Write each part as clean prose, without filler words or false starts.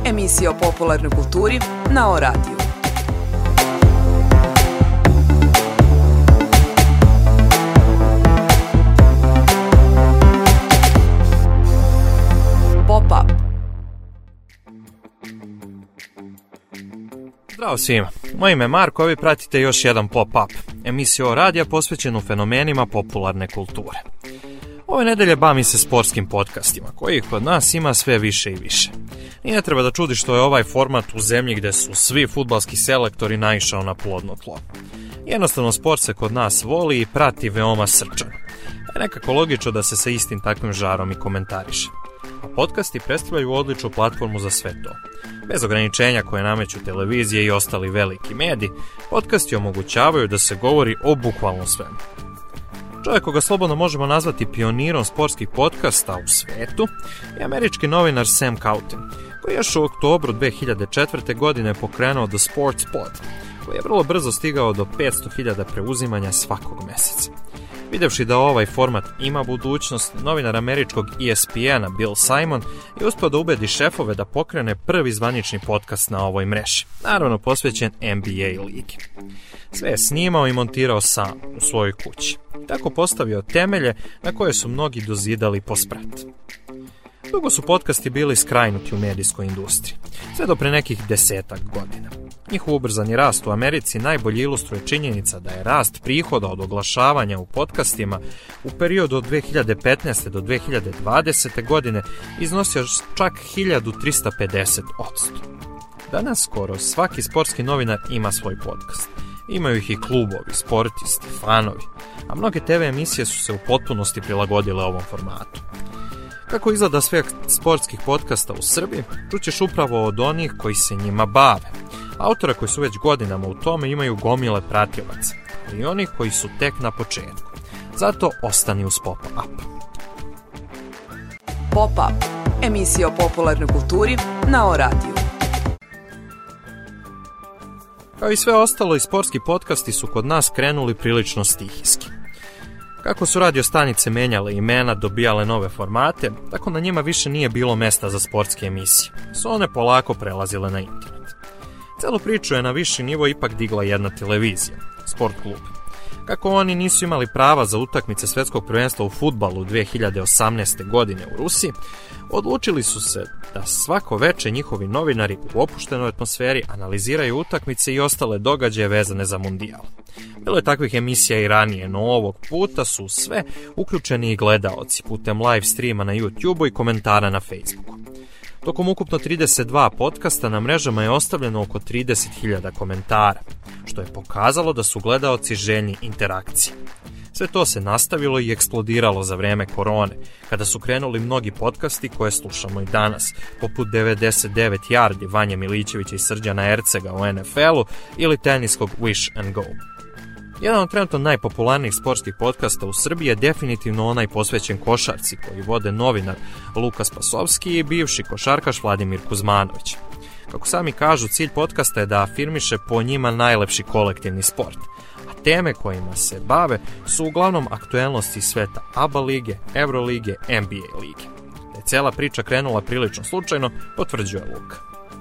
emisija o popularnoj kulturi na O-radiju. Pop-up. Zdravo svima, moje ime je Marko, a vi pratite još jedan Pop-up, emisiju O-radija posvećenu fenomenima popularne kulture. Ove nedelje bavim se sportskim podcastima, kojih kod nas ima sve više i više. I ne treba da čudi što je ovaj format u zemlji gde su svi fudbalski selektori naišao na plodno tlo. Jednostavno, sport se kod nas voli i prati veoma srčano. Je nekako logično da se sa istim takvim žarom i komentariše. A podcasti predstavljaju odličnu platformu za sve to. Bez ograničenja koje nameću televizije i ostali veliki mediji, podcasti omogućavaju da se govori o bukvalno svemu. Čovjek koga slobodno možemo nazvati pionirom sportskih podcasta u svetu je američki novinar Sam Kautin, koji je još u oktobru 2004. godine pokrenuo The Sports Pod, koji je vrlo brzo stigao do 500.000 preuzimanja svakog meseca. Videvši da ovaj format ima budućnost, novinar američkog ESPN-a Bill Simon je uspio da ubedi šefove da pokrene prvi zvanični podcast na ovoj mreži, naravno posvećen NBA ligi. Sve je snimao i montirao sam u svojoj kući. Tako postavio temelje na koje su mnogi dozidali po sprat. Dugo su podcasti bili skrajnuti u medijskoj industriji, sve do pre nekih 10-ak godina. Njihov ubrzani rast u Americi najbolje ilustruje činjenica da je rast prihoda od oglašavanja u podcastima u periodu od 2015. do 2020. godine iznosio čak 1350%. Danas skoro svaki sportski novinar ima svoj podcast. Imaju ih i klubovi, sportisti, fanovi, a mnoge TV emisije su se u potpunosti prilagodile ovom formatu. Kako izgleda svijet sportskih podcasta u Srbiji, čućeš upravo od onih koji se njima bave. Autora koji su već godinama u tome imaju gomile pratilaca, ali i onih koji su tek na početku. Zato ostani uz Pop-up. Pop-up, emisija o popularnoj kulturi na O-radiju. Kao i sve ostalo, i sportski podcasti su kod nas krenuli prilično stihijski. Kako su radio stanice menjale imena, dobijale nove formate, tako na njima više nije bilo mesta za sportske emisije. Su one polako prelazile na internet. Celu priču je na viši nivo ipak digla jedna televizija, Sport klub. Kako oni nisu imali prava za utakmice svetskog prvenstva u fudbalu 2018. godine u Rusiji, odlučili su se da svako veče njihovi novinari u opuštenoj atmosferi analiziraju utakmice i ostale događaje vezane za mundijal. Bilo je takvih emisija i ranije, no ovog puta su sve uključeni i gledaoci putem live streama na YouTubeu i komentara na Facebooku. Tokom ukupno 32 podcasta na mrežama je ostavljeno oko 30.000 komentara, što je pokazalo da su gledaoci željni interakcije. Sve to se nastavilo i eksplodiralo za vreme korone, kada su krenuli mnogi podcasti koje slušamo i danas, poput 99 Yardi Vanje Milićevića i Srđana Ercega u NFL-u ili teniskog Wish and Go. Jedan od trenutno najpopularnijih sportskih podcasta u Srbiji je definitivno onaj posvećen košarci koji vode novinar Luka Spasovski i bivši košarkaš Vladimir Kuzmanović. Kako sami kažu, cilj podcasta je da afirmiše po njima najlepši kolektivni sport, a teme kojima se bave su uglavnom aktuelnosti sveta ABA lige, Eurolige, NBA lige. Da je cela priča krenula prilično slučajno, potvrđuje Luka.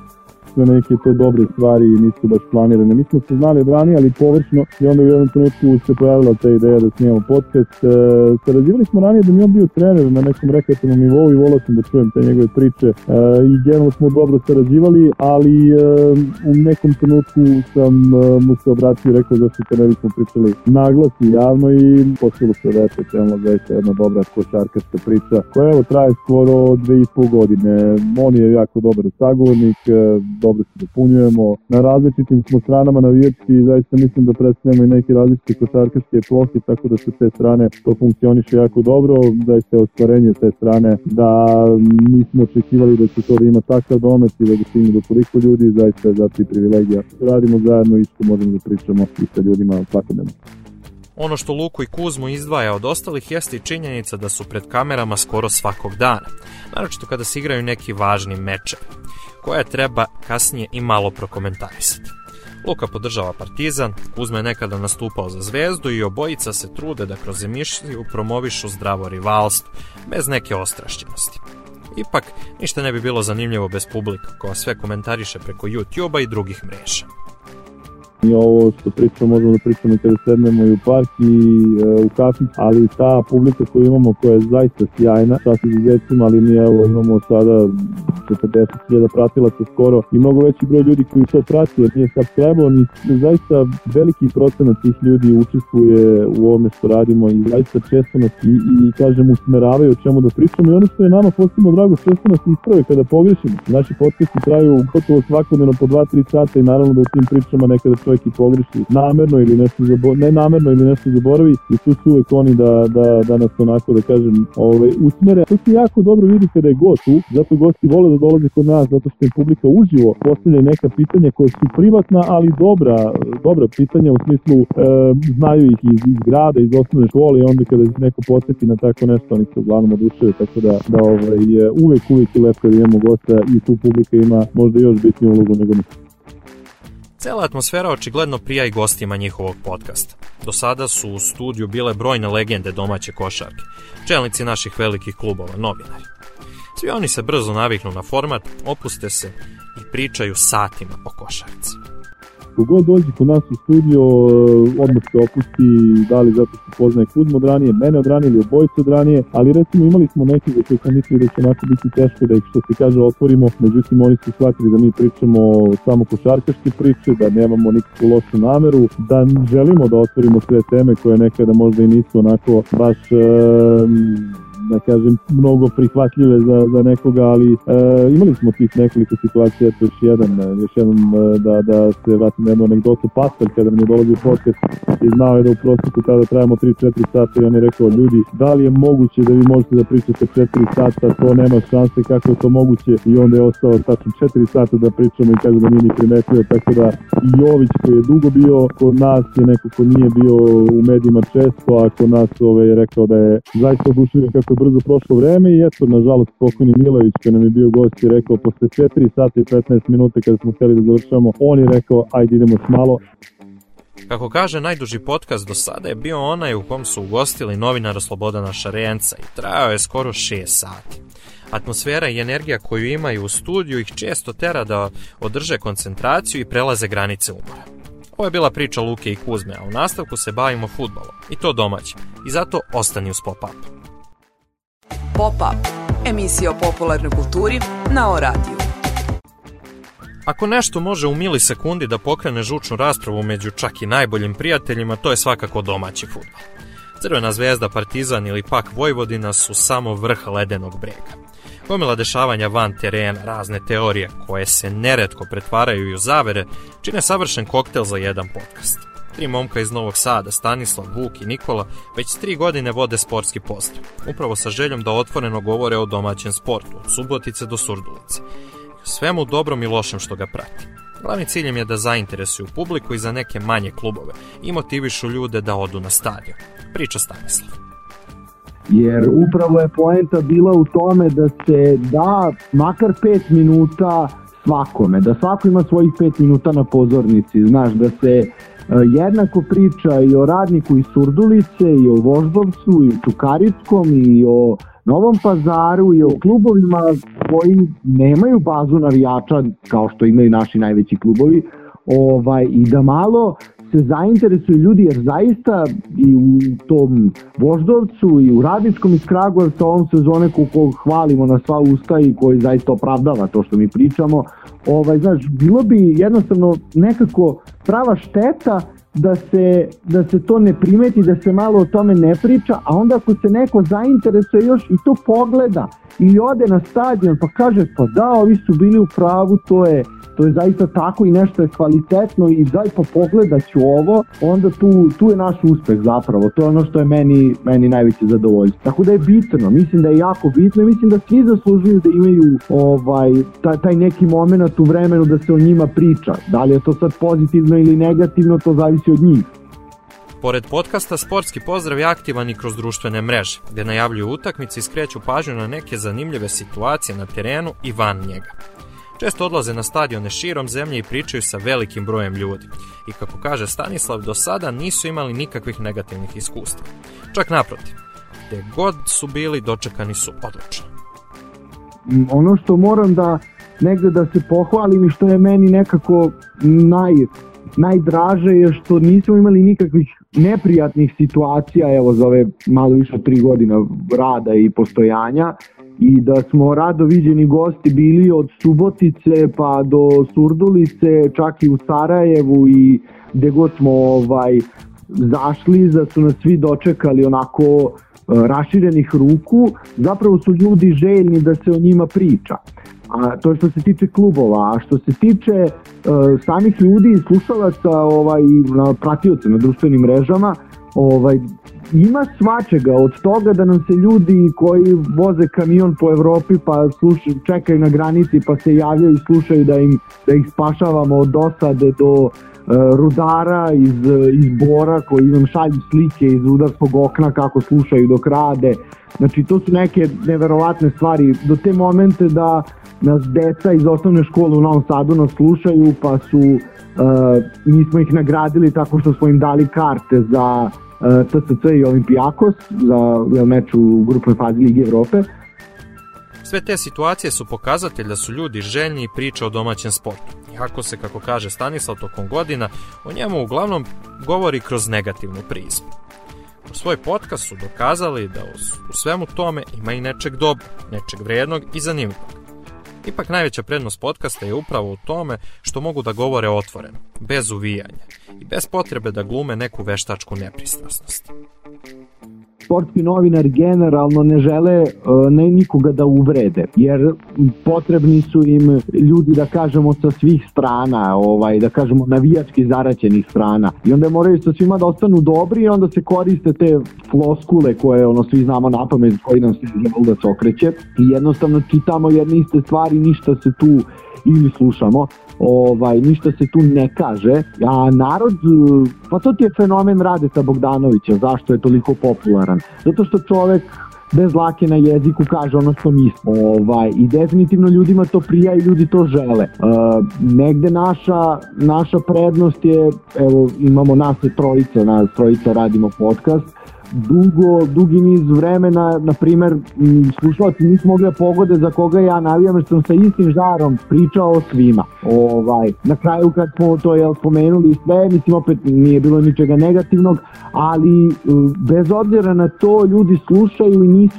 Sve neke te dobre stvari nisu baš planirane. Mi smo se znali od ranije, ali površno, i onda u jednom trenutku se pojavila ta ideja da snimamo podcast. Sarađivali smo ranije da mi on bio trener na nekom rekreativnom nivou i volao sam da čujem te njegove priče i generalno smo dobro sarađivali, ali u nekom trenutku sam mu se obratio i rekao zašto te ne bismo pričali naglas i javno i počelo se da je krenula zaista jedna dobra košarkaška priča koja evo traje skoro 2,5 godine. On je jako dobar sagovornik, dobro se dopunjujemo. Na različitim smo stranama navijački i zaista mislim da predstavljamo i neke različite košarkaške epohe, tako da se te strane to funkcioniše jako dobro. Zaista je ostvarenje te strane da nismo očekivali da će to da ima takav domet i da ga stigne do toliko ljudi, zaista je zato i privilegija. Radimo zajedno i što možemo da pričamo i sa ljudima svakodnevno. Ono što Luku i Kuzmu izdvaja od ostalih jeste i činjenica da su pred kamerama skoro svakog dana, naročito kada se igraju neki važni mečevi, koje treba kasnije i malo prokomentarisati. Luka podržava Partizan, Kuzma je nekada nastupao za Zvezdu i obojica se trude da kroz emisiju promovišu zdravo rivalstvo, bez neke ostrašćenosti. Ipak, ništa ne bi bilo zanimljivo bez publika, koja sve komentariše preko YouTube-a i drugih mreža. I ovo što pričamo, možemo da pričamo kada sednemo i u park i u kafić, ali ta publika koju imamo, koja je zaista sjajna, sa izuzetcima, ali mi evo imamo sada 40.000 pratilaca skoro i mnogo veći broj ljudi koji to prati, jer nije sad trebao, ni zaista veliki procenat tih ljudi učestvuje u ovome što radimo i zaista često nas i kažem usmeravaju o čemu da pričamo i ono što je nama posebno drago, često nas isprave kada pogrešimo. Naši podcasti traju gotovo svakodnevno po 2-3 sata i naravno da u tim pričama nekada čovjek i pogreši namerno ili nešto nenamerno ili nešto zaboravi i tu su uvek oni da nas onako da kažem usmere. To se jako dobro vidi kada je gost tu, zato gosti vole da dolaze kod nas, zato što je publika uživo postavlja neka pitanja koja su privatna, ali dobra pitanja u smislu znaju ih iz grada, iz osnovne škole i onda kada ih neko podsjeti na tako nešto, oni se uglavnom odušaju, tako da uvek je lepo da imamo gosta i tu publika ima možda još bitniju ulogu nego mi. Cela atmosfera očigledno prija i gostima njihovog podcasta. Do sada su u studiju bile brojne legende domaće košarke, čelnici naših velikih klubova, novinari. Svi oni se brzo naviknu na format, opuste se i pričaju satima o košarci. Kogod dođe kod nas u studio, odmah se opusti, da li zato što poznaje Kuzmu od ranije, mene od ranije ili obojice od ranije, ali recimo imali smo neki za koje smo mislili da će onako biti teško da ih što se kaže otvorimo, međutim oni su shvatili da mi pričamo samo košarkaške priče, da nemamo nikakvu lošu nameru, da želimo da otvorimo sve teme koje nekada možda i nisu onako baš da kažem, mnogo prihvatljive za nekoga, ali imali smo tih nekoliko situacija, to još jedan da se vratim na jednu anegdotu. Pastor, kada nam je dolazio podcast i znao je da u prosjeku tada trajamo 3-4 sata i on je rekao, ljudi, da li je moguće da vi možete da pričate 4 sata, to nema šanse, kako je to moguće, i onda je ostao tačno 4 sata da pričamo i kaže da nije ni primetio, tako da i Jović koji je dugo bio kod nas je neko ko nije bio u medijima često, a kod nas je rekao da je zaista oduševljen kako je brzo prošlo vreme i eto, nažalost, pokojni Milović kad nam je bio gost je rekao posle 4 sata i 15 minuta kada smo htjeli da završamo, on je rekao ajde idemo još malo. Kako kaže, najduži podcast do sada je bio onaj u kom su ugostili novinara Slobodana Šarenca i trajao je skoro 6 sati. Atmosfera i energija koju imaju u studiju ih često tera da održe koncentraciju i prelaze granice umora. Ovo je bila priča Luke i Kuzme, a u nastavku se bavimo fudbalom, i to domaćim, i zato ostani uz Pop-Up. Pop-Up, emisija o popularnoj kulturi na O-radiju. Ako nešto može u milisekundi da pokrene žučnu raspravu među čak i najboljim prijateljima, to je svakako domaći fudbal. Crvena zvezda, Partizan ili pak Vojvodina su samo vrh ledenog brega. Gomila dešavanja van terena, razne teorije koje se neretko pretvaraju i u zavere, čine savršen koktel za jedan podcast. 3 momka iz Novog Sada, Stanislav, Vuk i Nikola, već 3 godine vode sportski pozdrav, upravo sa željom da otvoreno govore o domaćem sportu, od Subotice do Surdulice. Svemu dobrom i lošem što ga prati. Glavni cilj im je da zainteresuju publiku i za neke manje klubove i motivišu ljude da odu na stadion. Priča Stanislav. Jer upravo je poenta bila u tome da se da makar 5 minuta svakome, da svako ima svojih 5 minuta na pozornici, znaš, da se jednako priča i o Radniku iz Surdulice, i o Voždovcu, i o Čukarickom, i o Novom Pazaru, i o klubovima koji nemaju bazu navijača kao što imaju naši najveći klubovi, i da malo se zainteresuju ljudi, jer zaista i u tom Voždovcu i u Radničkom iz Kragujevca ovom sezone kog hvalimo na sva usta i koji zaista opravdava to što mi pričamo, znaš, bilo bi jednostavno nekako prava šteta da se to ne primeti, da se malo o tome ne priča, a onda ako se neko zainteresuje još i to pogleda ili ode na stadion pa kaže pa da, ovi su bili u pravu, to je zaista tako i nešto je kvalitetno i daj pa pogledat ću ovo, onda tu je naš uspeh zapravo, to je ono što je meni najveće zadovoljstvo. Tako da je bitno, mislim da je jako bitno i mislim da svi zaslužuju da imaju taj neki moment u vremenu da se o njima priča. Da li je to sad pozitivno ili negativno, to zavisi od njih. Pored podcasta, Sportski pozdrav je aktivan i kroz društvene mreže, gdje najavljuju utakmice i skreću pažnju na neke zanimljive situacije na terenu i van njega. Često odlaze na stadione širom zemlje i pričaju sa velikim brojem ljudi. I kako kaže Stanislav, do sada nisu imali nikakvih negativnih iskustva. Čak naprotiv, gdje god su bili, dočekani su odlično. ono što moram da negde da se pohvalim i što je meni nekako najdraže je što nismo imali nikakvih neprijatnih situacija, evo za ove malo više od 3 godina rada i postojanja, i da smo rado viđeni gosti bili od Subotice pa do Surdulice, čak i u Sarajevu, i gde god smo zašli, da su nas svi dočekali onako raširenih ruku. Zapravo su ljudi željni da se o njima priča. A to je što se tiče klubova, a što se tiče samih ljudi i slušalaca, pratioca na društvenim mrežama, ima svačega, od toga da nam se ljudi koji voze kamion po Evropi pa čekaju na granici pa se javljaju i slušaju da ih spašavamo od dosade, do rudara iz Bora koji nam šalju slike iz rudarskog okna kako slušaju dok rade. Znači to su neke neverovatne stvari, do te momente da nas deca iz osnovne škole u Novom Sadu nas slušaju, pa mi smo ih nagradili tako što smo im dali karte za TSC i Olimpijakos za meč u grupnoj fazi Lige Evrope. Sve te situacije su pokazatelj da su ljudi željni i priče o domaćem sportu. Iako se, kako kaže Stanislav, tokom godina o njemu uglavnom govori kroz negativnu prizmu. U svoj podcast su dokazali da u svemu tome ima i nečeg dobrog, nečeg vrijednog i zanimljivog. Ipak najveća prednost podcasta je upravo u tome što mogu da govore otvoreno, bez uvijanja i bez potrebe da glume neku veštačku nepristrasnost. Sportski novinari generalno ne žele nikoga da uvrede, jer potrebni su im ljudi, da kažemo, sa svih strana, da kažemo navijački zaraćenih strana, i onda moraju sa svima da ostanu dobri, i onda se koriste te floskule koje svi znamo napamet, koji nam se želudac okreće, i jednostavno čitamo jedne iste stvari, ništa se tu, ili slušamo, ništa se tu ne kaže, a narod, pa to ti je fenomen Radeta Bogdanovića. Zašto je toliko popularan? Zato što čovek bez lake na jeziku kaže ono što misli, i definitivno ljudima to prija i ljudi to žele. Negde naša prednost je, evo imamo nas trojica radimo podcast, dugi niz vremena, na primer, slušalci nisu mogli da pogode za koga ja navijam, jer sam sa istim žarom pričao o svima. Na kraju kad smo to spomenuli sve, mislim, opet nije bilo ničega negativnog, ali bez obzira na to ljudi slušaju i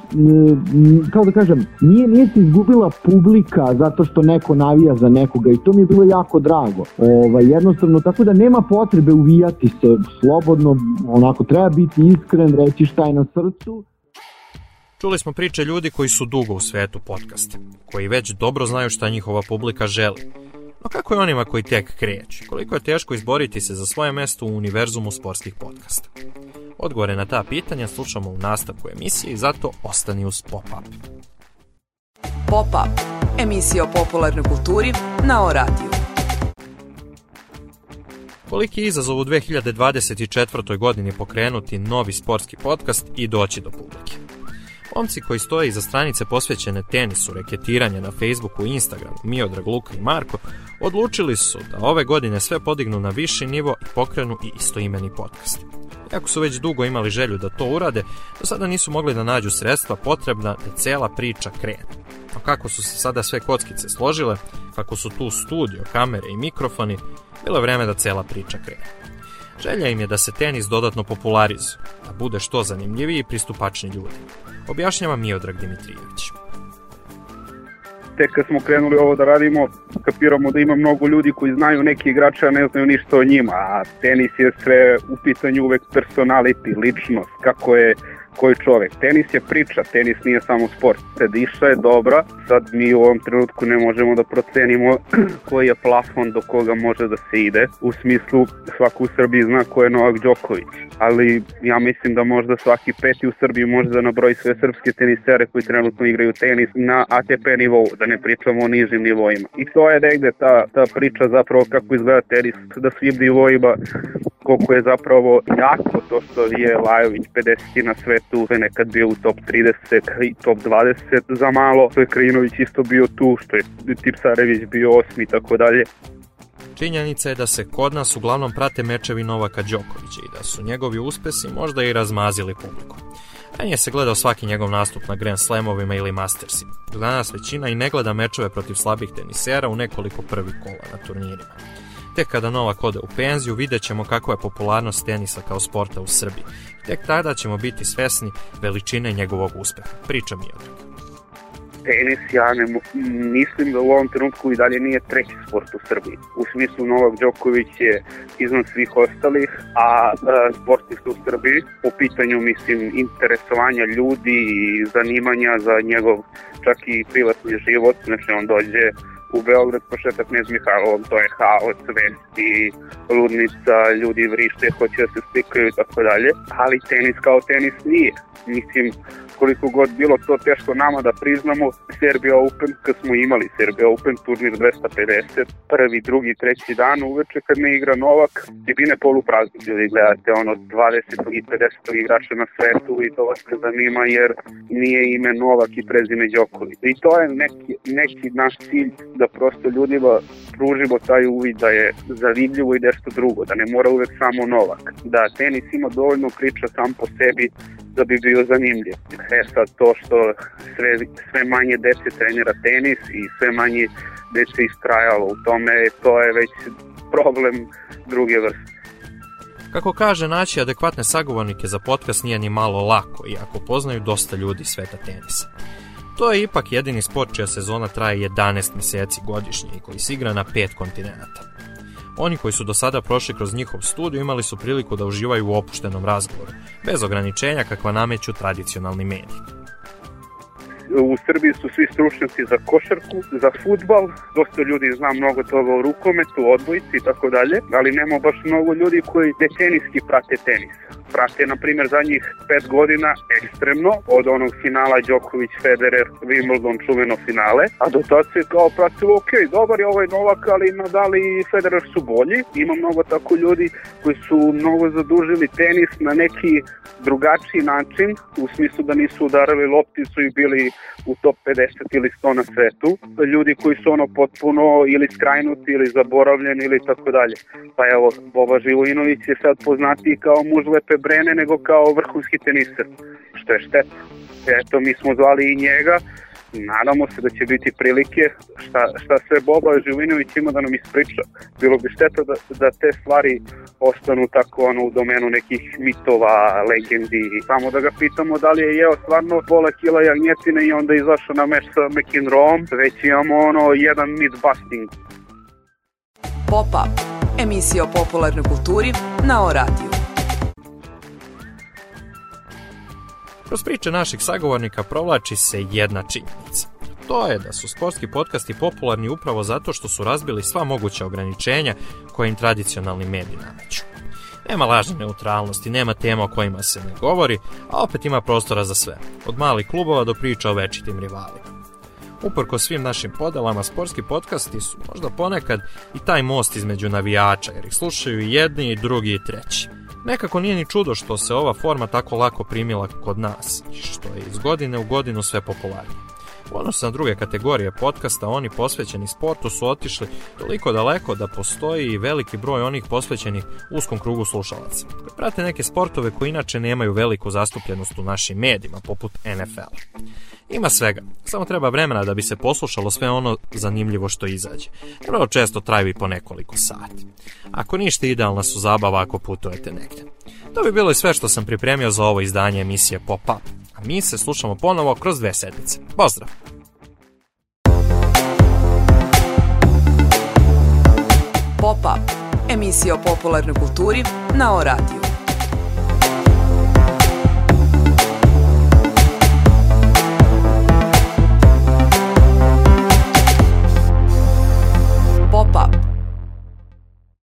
kao da kažem, nije se izgubila publika zato što neko navija za nekoga, i to mi je bilo jako drago. Jednostavno, tako da nema potrebe uvijati se, slobodno, onako treba biti iskren, reći šta je na srcu. Čuli smo priče ljudi koji su dugo u svetu podcasta, koji već dobro znaju šta njihova publika želi. No kako je onima koji tek kreću? Koliko je teško izboriti se za svoje mesto u univerzumu sportskih podcasta? Odgovore na ta pitanja slušamo u nastavku emisije i zato ostani uz Pop-Up. Pop-Up, emisija o popularnoj kulturi na O-radiju. Koliki je izazov u 2024. godini pokrenuti novi sportski podcast i doći do publike? Momci koji stoje iza stranice posvećene tenisu, reketiranju na Facebooku i Instagramu, Miodrag, Luka i Marko, odlučili su da ove godine sve podignu na viši nivo i pokrenu i istoimeni podcast. Iako su već dugo imali želju da to urade, do sada nisu mogli da nađu sredstva potrebna da cela priča krene. A kako su se sada sve kockice složile, kako su tu studio, kamere i mikrofoni, bilo je vreme da cela priča krene. Želja im je da se tenis dodatno popularizuje, da bude što zanimljiviji i pristupačniji ljudi. Objašnjava Miodrag Dimitrijević. Tek kad smo krenuli ovo da radimo, kapiramo da ima mnogo ljudi koji znaju neki igrače, a ne znaju ništa o njima, a tenis je sve u pitanju uvek personality, ličnost, kako je koji čovek. Tenis je priča, tenis nije samo sport. Diša je dobra, sad mi u ovom trenutku ne možemo da procenimo koji je plafon do koga može da se ide. U smislu, svako u Srbiji zna ko je Novak Đoković, ali ja mislim da možda svaki peti u Srbiji može da nabroji sve srpske tenisere koji trenutno igraju tenis na ATP nivou, da ne pričamo o nižim nivoima. I to je negde ta priča zapravo kako izgleda tenis, da svim nivoima, koliko je zapravo jako to što je Lajović 50. na svetu, je nekad bio u top 30 i top 20 za malo, što je Krajinović isto bio tu, što je Tipsarević bio 8. i tako dalje. Činjenica je da se kod nas uglavnom prate mečevi Novaka Đokovića i da su njegovi uspesi možda i razmazili publiku. Ranije se gledao svaki njegov nastup na Grand Slamovima ili Mastersima. Danas većina i ne gleda mečeve protiv slabih tenisera u nekoliko prvih kola na turnirima. Tek kada Novak ode u penziju, vidjet ćemo kakva je popularnost tenisa kao sporta u Srbiji. Tek tada ćemo biti svesni veličine njegovog uspeha. Priča Miodrag. Tenis, ja mislim da u ovom trenutku i dalje nije treći sport u Srbiji. U smislu Novak Đoković je iznad svih ostalih, a sportista u Srbiji po pitanju, mislim, interesovanja ljudi i zanimanja za njegov čak i privatni život. Znači on dođe u Beograd pošeta Knez Mihajlovom, to je haos, vesti, ludnica, ljudi vrište, hoće da se slikaju i tako dalje. Ali tenis kao tenis nije. Mislim, koliko god bilo to teško nama da priznamo, Serbia Open, kad smo imali Serbia Open turnir 250, prvi, drugi, treći dan uveče kad ne igra Novak, tribine poluprazne, ljudi gledate ono 20. i 50. igrača na svetu i to vas ne zanima jer nije ime Novak i prezime Đoković. I to je neki naš cilj da prosto ljudima pružimo taj uvid da je zanimljivo i nešto drugo, da ne mora uvek samo Novak, da tenis ima dovoljno priča sam po sebi da bi bio zanimljiv. Sad to što sve manje dece trenira tenis i sve manje dece istrajalo u tome, to je već problem druge vrste. Kako kaže, naći adekvatne sagovornike za podcast nije ni malo lako, iako poznaju dosta ljudi sveta tenisa. To je ipak jedini sport čija sezona traje 11 mjeseci godišnje i koji se igra na 5 kontinenta. Oni koji su do sada prošli kroz njihov studij imali su priliku da uživaju u opuštenom razgovoru, bez ograničenja kakva nameću tradicionalni mediji. U Srbiji su svi stručnjaci za košarku, za fudbal, dosta ljudi zna mnogo toga o rukometu, odbojci i tako dalje, ali nema baš mnogo ljudi koji decenijski prate tenis. Prate, na primjer, zadnjih 5 godina ekstremno, od onog finala Đoković-Federer, Wimbledon, čuveno finale, a do tada se kao pratilo, ok, dobar je ovaj Novak, ali Nadal i Federer su bolji. Ima mnogo tako ljudi koji su mnogo zadužili tenis na neki drugačiji način, u smislu da nisu udarali lopticu i bili u top 50 ili 100 na svetu. Ljudi koji su ono potpuno ili skrajnuti ili zaboravljeni ili tako dalje. Pa evo, Boba Živojinović je sad poznatiji kao muž Lepe Brene nego kao vrhunski teniser, što je šteta. Eto, mi smo zvali i njega, nadamo se da će biti prilike šta sve Boba Živojinović ima da nam ispriča. Bilo bi šteta da te stvari ostanu tako u domenu nekih mitova, legendi. Samo da ga pitamo da li je jeo stvarno pola kila jagnjetine i onda izašao na meč sa McEnroeom, već imamo jedan myth-busting. Pop-up, emisija o popularnoj kulturi na O-radiju. Kroz priče naših sagovornika provlači se jedna činjenica. To je da su sportski podcasti popularni upravo zato što su razbili sva moguća ograničenja koje im tradicionalni mediji nameću. Nema lažne neutralnosti, nema tema o kojima se ne govori, a opet ima prostora za sve, od malih klubova do priča o večitim rivalima. Uprkos svim našim podelama, sportski podcasti su možda ponekad i taj most između navijača, jer ih slušaju i jedni, i drugi, i treći. Nekako nije ni čudo što se ova forma tako lako primila kod nas i što je iz godine u godinu sve popularnije. U odnosu na druge kategorije podcasta, oni posvećeni sportu su otišli toliko daleko da postoji i veliki broj onih posvećenih uskom krugu slušalaca, koji prate neke sportove koji inače nemaju veliku zastupljenost u našim medijima, poput NFL-a. Ima svega, samo treba vremena da bi se poslušalo sve ono zanimljivo što izađe. Vrlo često traju i po nekoliko sati. Ako ništa, idealna su zabava ako putujete negdje. To bi bilo i sve što sam pripremio za ovo izdanje emisije Pop-up. A mi se slušamo ponovo kroz 2 sedmice. Pozdrav! Pop-up, emisija o popularnoj kulturi na O-radiju.